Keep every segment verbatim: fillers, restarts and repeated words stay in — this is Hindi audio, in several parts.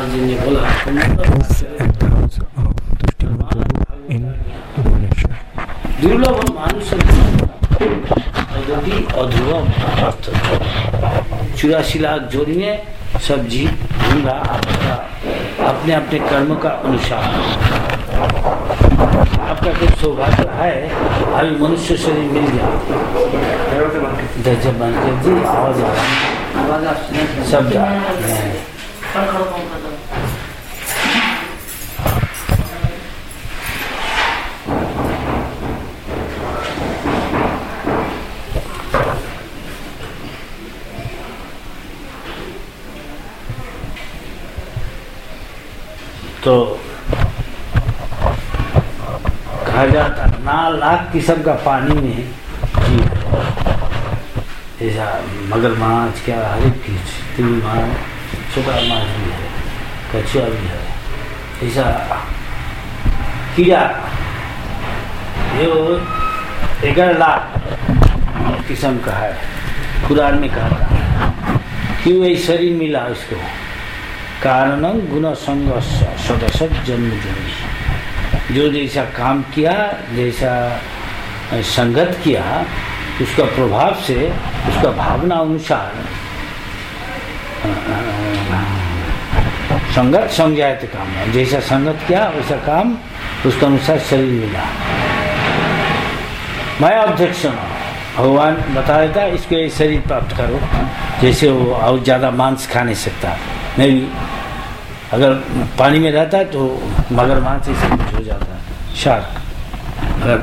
जी ने बोला दुर्लभ मानुष अध्रुवम अर्थ चौरासी लाख जोड़ी में सब जीव ढूंढा आपका अपने अपने कर्म का अनुसार। आपका कुछ सौभाग्य है अभी मनुष्य शरीर मिल गया। जब बनकर जी आवाज आ रहा सब जा तो कहा जाता ना लाख किस्म का पानी में जीव ऐसा मगरमाछ क्या हर एक चीज माछ छोटा माछ भी है कछुआ भी है ऐसा कीड़ा ये ग्यारह लाख किस्म का है। कुरान में कहा था क्यों ये शरीर मिला इसको कारणम गुण संघर्ष सदस्य जन्म जन्म जो जैसा काम किया जैसा संगत किया उसका प्रभाव से उसका भावना अनुसार संगत समझाए तो काम है जैसा संगत किया वैसा काम उसका अनुसार शरीर मिला। मैं अध्यक्ष भगवान बता देता इसको ये शरीर प्राप्त करो जैसे वो और ज़्यादा मांस खा नहीं सकता। मैं भी अगर पानी में रहता है तो मगरमच्छ ऐसा कुछ हो जाता है शार्क। अगर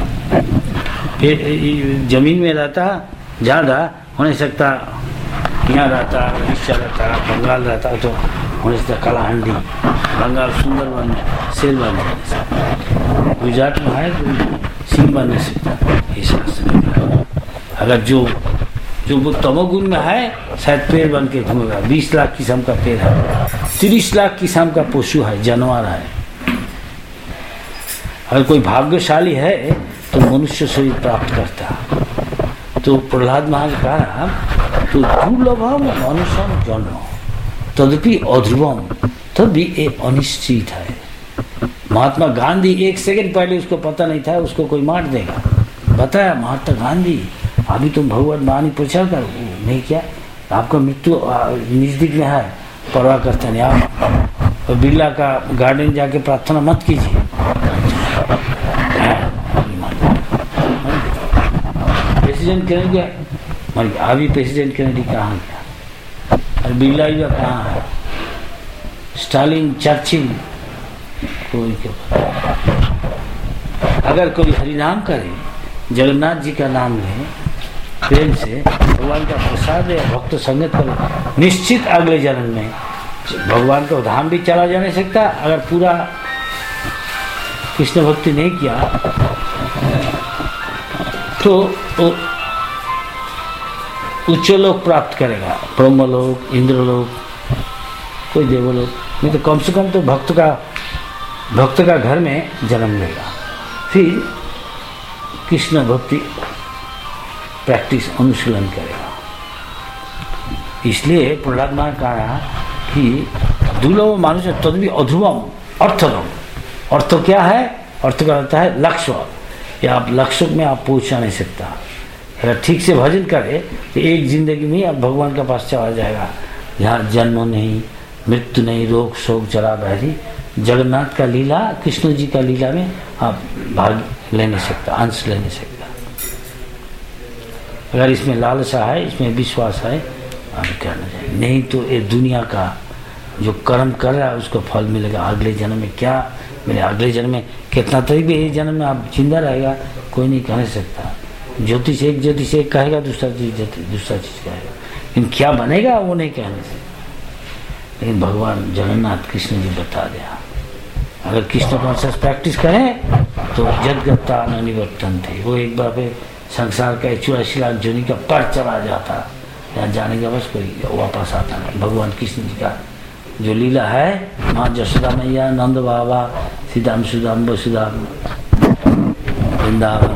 जमीन में रहता ज़्यादा हो नहीं सकता यहाँ रहता उड़ीसा रहता बंगाल रहता तो हो नहीं सकता कालाहांडी बंगाल सुंदरबन सेल बन गुजरात में है तो सिंह बन नहीं सकता ऐसा। अगर जो जो वो तमोगुण में है शायद पेड़ बन के घूमेगा। बीस लाख किस्म का पेड़ है तीस लाख किस्म का पशु है जानवर है। अगर कोई भाग्यशाली है तो मनुष्य शरीर प्राप्त करता। तो प्रहलाद महाराज कहा तो दुर्लभम मनुष्यम जन्म तदपि अध्रुवम तब भी ये अनिश्चित है। महात्मा गांधी एक सेकंड पहले उसको पता नहीं था उसको कोई मार देगा बताया महात्मा गांधी अभी तुम भगवान वाणी पूछा कर नहीं क्या आपका मृत्यु नजदीक में है परवाह करते नहीं आप और बिरला का गार्डन जाके प्रार्थना मत कीजिए। प्रेसिडेंट कनेडी अभी प्रेसिडेंट कनेडी कहाँ गया और बिरला भी कहाँ है स्टालिन चर्चिल कोई क्या। अगर कोई हरिनाम करे जगन्नाथ जी का नाम ले प्रेम से भगवान का प्रसाद है भक्त संगत करे निश्चित अगले जन्म में भगवान का धाम भी चला जा नहीं सकता। अगर पूरा कृष्ण भक्ति नहीं किया तो उच्च लोक प्राप्त करेगा ब्रह्मलोक इंद्रलोक कोई देवलोक नहीं तो कम से कम तो भक्त का भक्त का घर में जन्म लेगा फिर कृष्ण भक्ति प्रैक्टिस अनुशीलन करेगा। इसलिए प्रहलाद महाराज कहा कि दुर्लभ मानुष तद भी अध्रुवम अर्थगम। अर्थ क्या है अर्थ का होता है लक्ष्य या आप लक्ष्य में आप पहुंचा नहीं सकता। अगर ठीक से भजन करे तो एक जिंदगी में आप भगवान के पास चला जाएगा जहाँ जन्म नहीं मृत्यु नहीं रोग शोक जरा व्याधि। जगन्नाथ का लीला कृष्ण जी का लीला में आप भाग ले नहीं सकता अंश ले नहीं सकता। अगर इसमें लालसा है इसमें विश्वास है आप करना चाहिए नहीं तो ये दुनिया का जो कर्म कर रहा है उसको फल मिलेगा अगले जन्म में। क्या मेरे अगले जन्म में कितना तरीके भी जन्म में आप जिंदा रहेगा कोई नहीं कह सकता। ज्योतिष एक ज्योतिष एक कहेगा दूसरा चीज दूसरा चीज कहेगा लेकिन क्या बनेगा वो नहीं कहने से। लेकिन भगवान जगन्नाथ कृष्ण जी बता दिया अगर कृष्ण कॉन्शियस प्रैक्टिस करें तो जगत्ता निवर्तन थे वो एक बार फिर संसार का चौरासी लाख जोनी का पर चला जाता यहाँ जाने का बस कोई वापस आता नहीं। भगवान कृष्ण जी का जो लीला है माँ जशोदा मैया नंद बाबा सीधाम सुदाम वसुदाम वृंदावन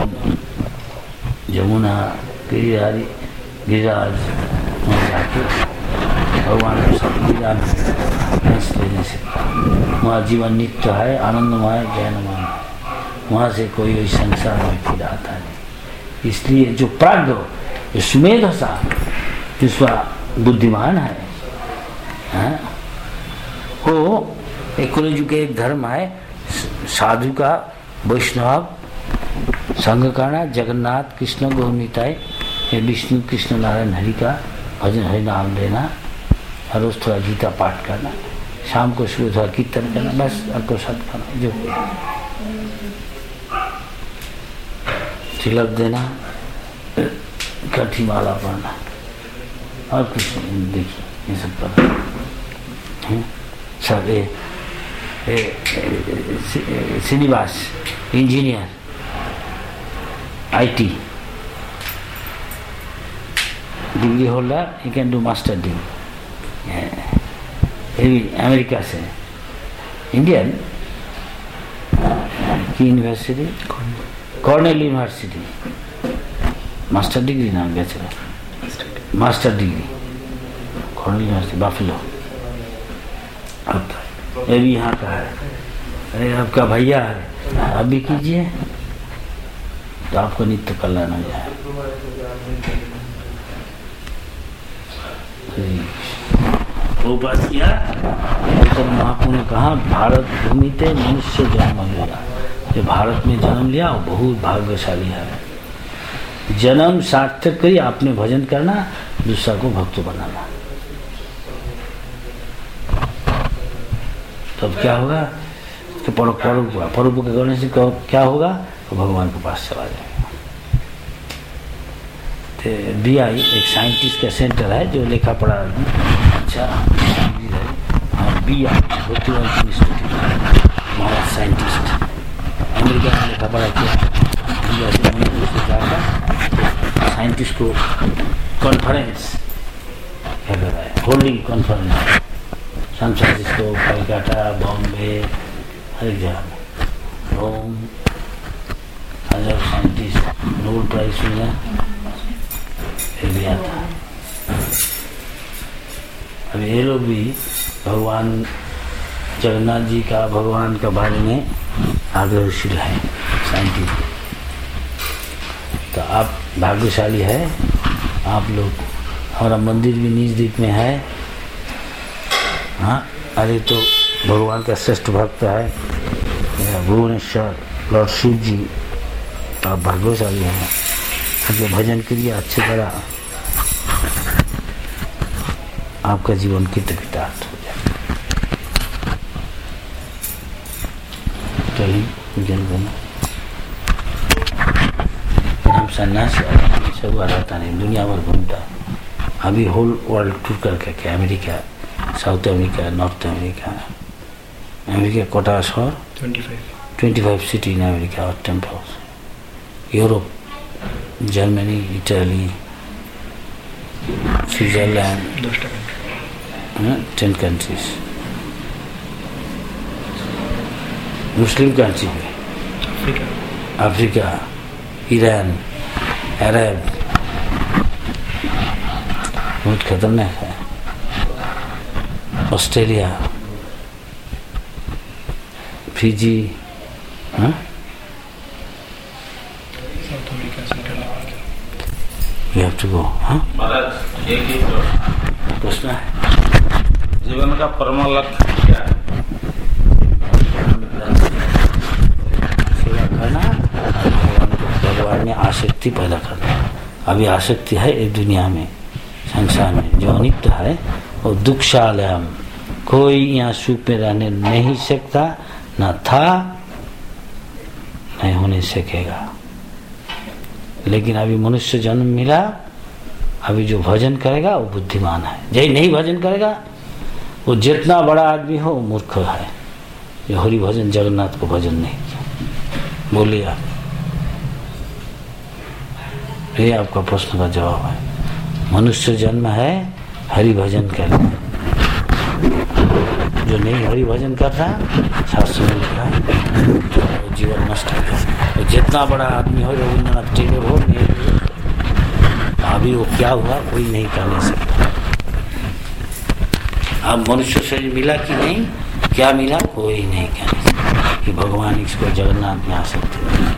जमुना गिरिराज गिरिराज जाके भगवान को सब विधान नहीं ले सकता। वहाँ जीवन नित्य है, आनंदमय, ज्ञानमय है। वहाँ से कोई वही संसार में फिर आता नहीं। इसलिए जो प्राज्ञ, जो सुमेधसा, जिसका बुद्धिमान है, है वो एक कलयुग के एक धर्म है, साधु का, वैष्णव संघ करना, जगन्नाथ कृष्ण गौरनिताय, विष्णु कृष्ण नारायण हरि का भजन, हरि नाम लेना, हर रोज थोड़ा गीता पाठ करना, शाम को सुबह थोड़ा कीर्तन करना, बस और प्रसाद खाना, जो तिलक देना, कठी माला पढ़ना और कुछ देखिए ये सब करना। सब ये Srinivas engineer IT degree holder, he can do master degree. ये भी अमेरिका से, इंडियन की university, Cornell university, master degree नाम bachelor master degree, Cornell university Buffalo. ये भी यहाँ का है। अरे आपका भैया है, आप भी कीजिए तो आपको नित्य कल्याण हो जाए। वो बात किया तो महापु ने कहा, भारत भूमि ते मनुष्य जन्म लिया। जो भारत में जन्म लिया वो बहुत भाग्यशाली है। जन्म सार्थक करी, आपने भजन करना, दूसरा को भक्त बनाना। तब तो क्या होगा कि परोपकार परोपकार करने से क्या होगा, तो भगवान के पास चला जाएगा। तो बी आई एक साइंटिस्ट का सेंटर है जो लेखा पढ़ा। अच्छा हाँ, बी आई इंस्टीट्यूट, महाराज साइंटिस्ट, अमेरिका में लेखा पढ़ा किया। साइंटिस्ट को कॉन्फ्रेंस क्या कर रहा है, holding conference, San Francisco, Calcutta, Bombay, हर एक जगह में। रोम, हजार साइंटिस्ट नोबेल प्राइज मिला, फिर भी आता। अब ये लोग भी भगवान जगन्नाथ जी का, भगवान का बारे में आग्रहशील है साइंटिस्ट। तो आप भाग्यशाली है, आप लोग। हमारा मंदिर भी नजदीक में है। हाँ, अरे तो भगवान का श्रेष्ठ भक्त है भुवनेश्वर लॉर्ड शिव जी, आप भाग्यशाली हैं। जो भजन करिए अच्छे तरह, आपका जीवन कृतकृतार्थ हो जाए। चलिए पूजन बना। हम सन्यासी सब रहता नहीं, दुनिया भर घूमता। अभी होल वर्ल्ड टूर करके क्या, America, South America, North America, America कोटा शहर twenty five city in America और temples, Europe, Germany, Italy, Switzerland, ten countries, Muslim country में, अफ्रीका, अफ्रीका, ईरान, अरब, बहुत खतरनाक है। ऑस्ट्रेलिया, फिजी, हाँ You have to go, हाँ? महाराज एक ही प्रश्न है, जीवन का परम लक्ष्य क्या है? सेवा करना, भगवान में आसक्ति पैदा करना। अभी आसक्ति है इस दुनिया में, संसार में। जो अनित्य है वो दुखशालयम, कोई यहाँ सुख में रहने नहीं सकता, न था नहीं होने सकेगा। लेकिन अभी मनुष्य जन्म मिला, अभी जो भजन करेगा वो बुद्धिमान है। जो नहीं भजन करेगा वो जितना बड़ा आदमी हो वो मूर्ख है। जो हरि भजन, जगन्नाथ को भजन नहीं किया। बोलिए आप, ये आपका प्रश्न का जवाब है। मनुष्य जन्म है हरि भजन करना। जो नहीं हरि भजन कर रहा, शास्त्र में लिखा है, जीवन नष्ट है। जितना बड़ा आदमी हो, रविन्द्रनाथ टैगोर हो, अभी वो क्या हुआ कोई नहीं कहने सकता। अब मनुष्य शरीर मिला कि नहीं, क्या मिला, कोई नहीं कहने सकता कि भगवान इसको जगन्नाथ में आ सकते नहीं।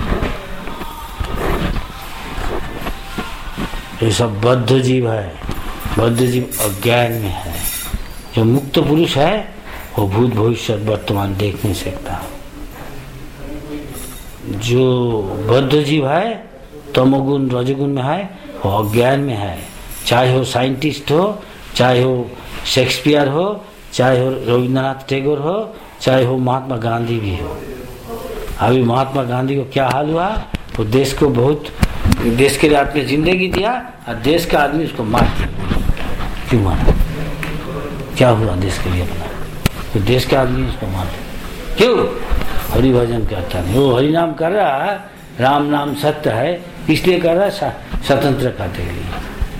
ये सब बद्ध जीव है, बद्ध जीव अज्ञान में है। जो मुक्त पुरुष है वो भूत भविष्य वर्तमान देख नहीं सकता। जो बद्ध जीव है तमोगुण रजोगुण में है वो अज्ञान में है। चाहे वो साइंटिस्ट हो, चाहे वो शेक्सपियर हो, चाहे हो रविंद्रनाथ टैगोर हो, चाहे हो महात्मा गांधी भी हो। अभी महात्मा गांधी को क्या हाल हुआ, वो देश को बहुत, देश के लिए आपने जिंदगी दिया और देश का आदमी उसको मार दिया। क्यों मारा, क्या हुआ देश के लिए अपना, तो देश के आदमी उसको मार दिया। क्यों, हरि भजन करता नहीं, वो हरि नाम कर रहा है, राम नाम सत्य है इसलिए कर रहा है, स्वतंत्रता के लिए।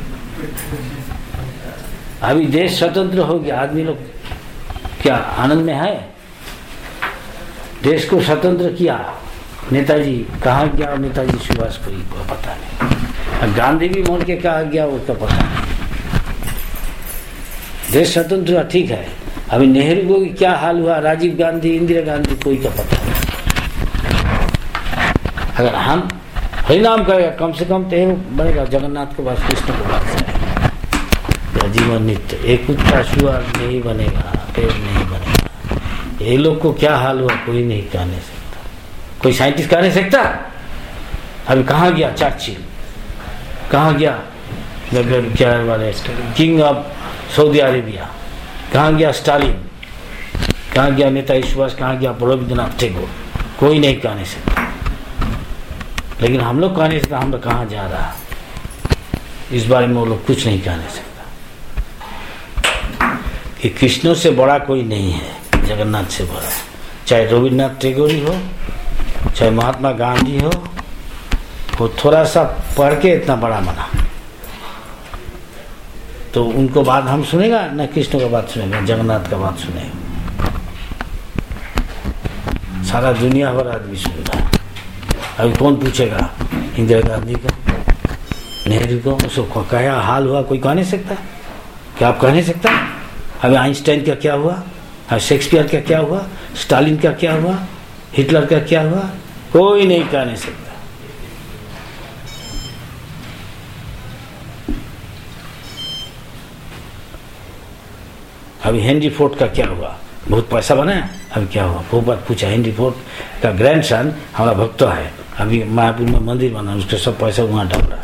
अभी देश स्वतंत्र हो गया, आदमी लोग क्या आनंद में है। देश को स्वतंत्र किया नेताजी, कहाँ गया नेताजी सुभाष, कोई को पता नहीं। गांधी भी मोड़ के कहा गया उसका पता नहीं। देश स्वतंत्र हुआ ठीक है, अभी नेहरू को क्या हाल हुआ, राजीव गांधी, इंदिरा गांधी, कोई का पता नहीं। अगर हम हरिनाम करेगा कम से कम तो बनेगा जगन्नाथ के पास, कृष्ण के पास जीवन नित्य। एक कुत्ता शुआर नहीं बनेगा, पेड़ नहीं बनेगा। ये लोग को क्या हाल हुआ कोई नहीं कह नहीं सकता, कोई साइंटिस्ट कह नहीं सकता। अभी कहाँ गया चर्चिल, कहाँ गया क्या वाले किंग ऑफ सऊदी अरेबिया, कहाँ गया स्टालिन, कहाँ गया नेताजी सुभाष, कहाँ गया रविंद्रनाथ टैगोर, कोई नहीं कह नहीं सकता। लेकिन हम लोग कह नहीं सकता हम लोग कहाँ जा रहा, इस बारे में वो लोग कुछ नहीं कह नहीं सकता। कि कृष्णों से बड़ा कोई नहीं है, जगन्नाथ से बड़ा। चाहे रविन्द्रनाथ टैगोर ही हो, चाहे महात्मा गांधी हो, वो थोड़ा सा पढ़ के इतना बड़ा बना, तो उनको बात हम सुनेगा ना, कृष्ण का बात सुनेगा, जगन्नाथ का बात सुनेगा, सारा दुनिया भर आदमी सुनेगा। अभी कौन पूछेगा, इंदिरा गांधी को, नेहरू को, उसको क्या हाल हुआ कोई कह नहीं सकता। क्या आप कह नहीं सकता। अभी आइंस्टाइन का क्या हुआ, शेक्सपियर का क्या हुआ, स्टालिन का क्या हुआ, हिटलर का क्या हुआ, कोई नहीं कह नहीं सकता। अभी हेनरी फोर्ड का क्या हुआ, बहुत पैसा बनाया, अभी क्या हुआ, बहुत बार पूछा। हेनरी फोर्ड का ग्रैंडसन हमारा भक्त है, अभी मायापुर में मंदिर बना, उसका सब पैसा वहां डाल रहा है।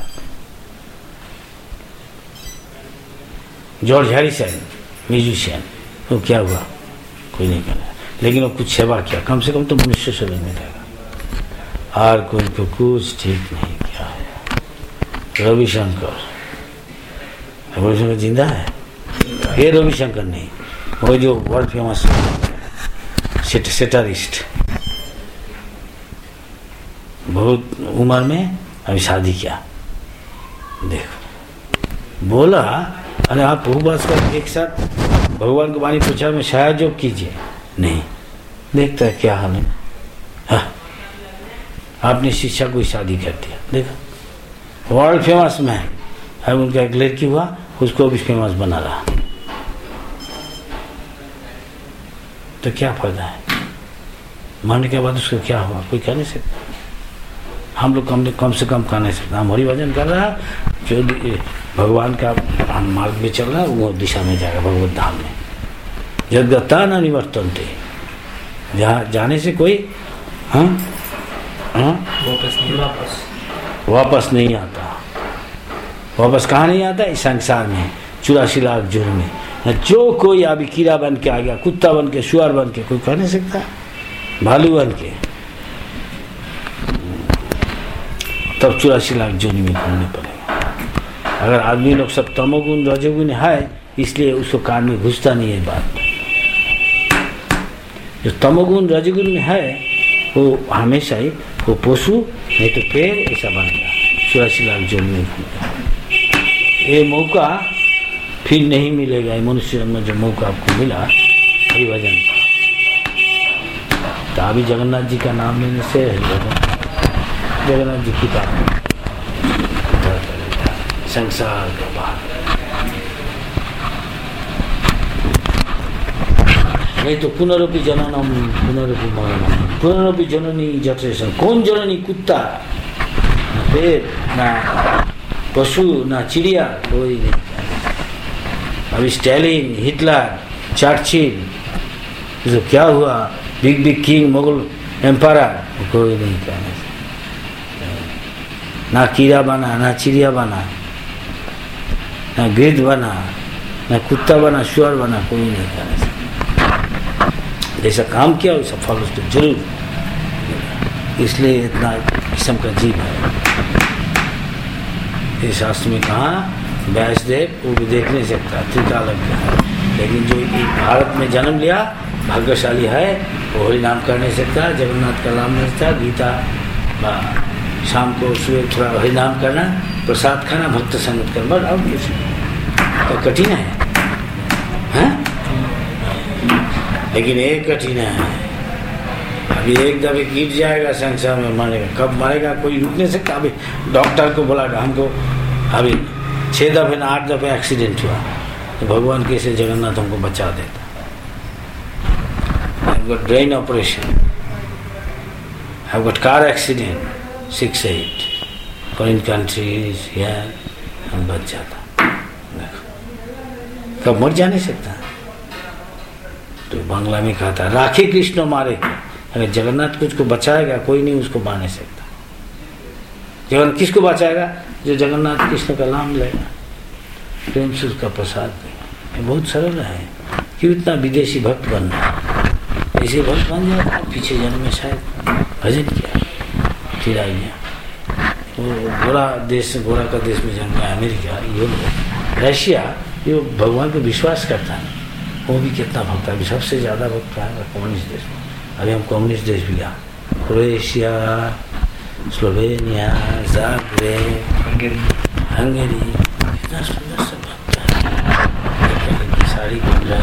जॉर्ज हैरिसन म्यूजिशियन, वो क्या हुआ कोई नहीं कहना, लेकिन वो कुछ सेवा किया, कम से कम तो मनुष्य से मिल मिलेगा। और कोई को कुछ ठीक नहीं किया। रविशंकर, रविशंकर जिंदा है, ये रविशंकर नहीं, वो जो वर्ल्ड फेमस सेटरिस्ट, बहुत उम्र में अभी शादी किया। देखो बोला, अरे आप उपवास कर एक साथ भगवान को वाणी पूछा में शायद जो कीजिए, नहीं देखता है क्या हाल है। हाँ, आपने शिक्षा को शादी कर दिया, देखो वर्ल्ड फेमस में है। अब उनका एक लड़की हुआ, उसको भी फेमस बना रहा, तो क्या फायदा है। मरने के बाद उसको क्या हुआ कोई कह नहीं सकता। हम लोग कम कम से कम कह नहीं सकता। हम हरि भजन कर रहा है, जो भगवान का हम मार्ग में चल रहा है वो दिशा में जाएगा, भगवत धाम में। जगता न निवर्तन्ते, जहाँ जाने से कोई हाँ हाँ वापस नहीं वापस वापस नहीं आता। वापस कहाँ नहीं आता, इस संसार में चौरासी लाख जुर्म में। जो कोई अभी कीड़ा बन के आ गया, कुत्ता बन के, शुआर बन के, कोई कह नहीं सकता, भालू बन के, तब चौरासी लाख जुर्म में घूमने पड़ेगा। अगर आदमी लोग सब तमोगुण रजोगुण है, इसलिए उसको कान में घुसता नहीं है बात। जो तमोगुण रजोगुण में है वो हमेशा ही वो पशु नहीं तो पेड़ ऐसा बनेगा, चौरासी लाख जुर्म में घूमेगा। ये मौका फिर नहीं मिलेगा। ये मनुष्य में जो मौका आपको मिला हरिभजन का, तो अभी जगन्नाथ जी का नाम लेने से हरिभजन, जगन्नाथ जी की बात संसार का बात। नहीं तो पुनरपि जननम पुनरपि मरणम पुनरपि जननी जठरेशन। कौन जननी? कुत्ता, ना पेड़, ना पशु, ना चिड़िया, कोई नहीं। अभी स्टैलिन, हिटलर, चर्चिल, तो क्या हुआ? Big big king, Mughal empire, कोई नहीं कहने से। ना कीड़ा बना, ना चिड़िया बना, ना गिद्ध बना, ना कुत्ता बना, शुअर बना, कोई नहीं कहने से। जैसा काम किया वैसा फल उसको जरूर, इसलिए इतना किस्म का जीव है। इस शास्त्र में कहा व्यासदेव वो भी देख नहीं सकता, त्रिकालज्ञ है, लेकिन जो भारत में जन्म लिया भाग्यशाली है, वो हरि नाम कर नहीं सकता, जगन्नाथ का नाम नहीं सकता, गीता शाम को सुबह थोड़ा हरि नाम करना, प्रसाद खाना, भक्त संगत करना, बस और कुछ तो कठिन है, है? लेकिन एक कठिन है, अभी एक दफे गिर जाएगा संसार में मरेगा। कब मरेगा कोई रुक नहीं सकता। अभी डॉक्टर को बोला हमको अभी छः दफे ना आठ दफे एक्सीडेंट हुआ, तो भगवान कैसे जगन्नाथ हमको बचा देता। I've got brain operation, I've got car accident, six eight, foreign countries here, हम बच जाता। कब मर जा नहीं सकता। तो बांग्ला में कहा था राखे कृष्ण मारे, अगर जगन्नाथ कुछ को बचाएगा कोई नहीं उसको मार नहीं सकता। जगन्नाथ किसको बचाएगा? जो जगन्नाथ कृष्ण का नाम लेगा, प्रेम से उसका प्रसाद देगा। ये बहुत सरल है, क्यों इतना विदेशी भक्त बनना है? ऐसे भक्त बन जाता, पीछे जन्म में शायद भजन किया, चिराई गया। वो गोरा देश, गोरा का देश में जन्म है, अमेरिका, ये रशिया, ये भगवान को विश्वास करता है, वो भी कितना भक्त है, सबसे ज़्यादा भक्त है कम्युनिस्ट देश में। अभी हम कम्युनिस्ट देश भी गया, क्रोएशिया, स्लोवेनिया, ज़ाग्रेब, हंगरी, कितना सुंदर सब भक्त है। साड़ी कपड़ा,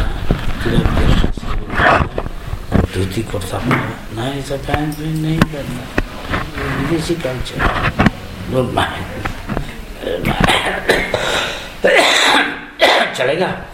धोती कुर्ता ना, ऐसा पैंट पैंट नहीं करना, विदेशी कल्चर। चलेगा।